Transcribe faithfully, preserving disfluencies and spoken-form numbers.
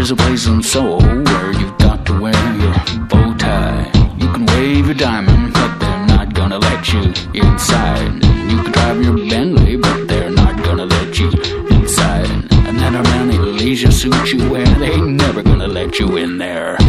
There's a place in Soho where you've got to wear your bow tie. You can wave your diamond, but they're not gonna let you inside. You can drive your Bentley, but they're not gonna let you inside. And then a man in leisure suit you wear, they ain't never gonna let you in there.